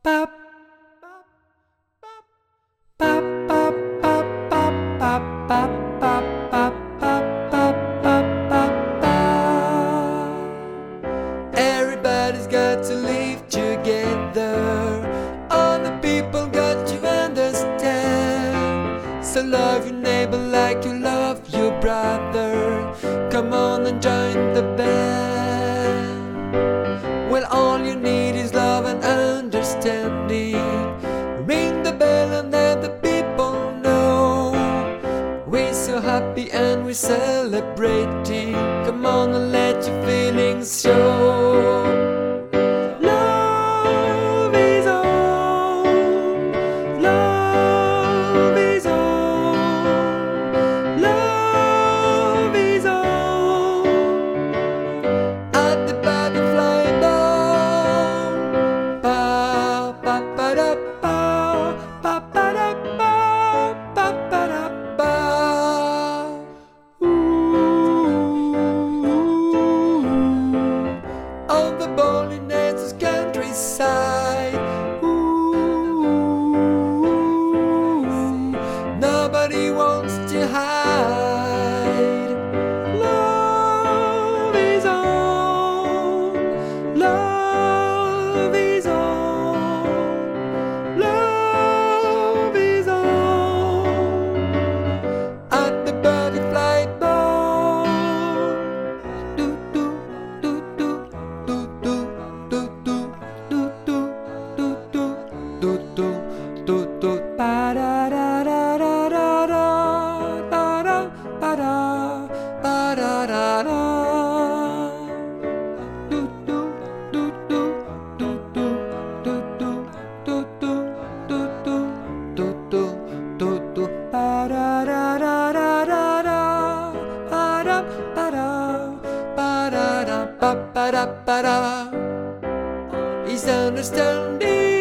Bop, bop, bop, bop, bop, bop, bop, bop, bop, bop, bop, bop, bop, bop. Everybody's got to live together. All the people got to understand. So love your neighbor like you love your brother. Come on and join the band. Well, all you need is love and understanding. Ring the bell and let the people know we're so happy and we're celebrating. Come on and let your feelings show. Love is all. Love is all. Love is all. At the butterfly ball. Ba ba ba da ba ba ba da ba ba ba da ba. On the bowling dances countryside. Nobody wants to hide. Love is all. Love is all. Love is all. At the butterfly ball. Do do do do do do do do do do do do do do do do ba da da da da da da da da ba da ba da da da. Do do do do do do do do do do do do do do do do ba da da da da da da ba da ba da ba da da ba ba da ba da. Is understanding.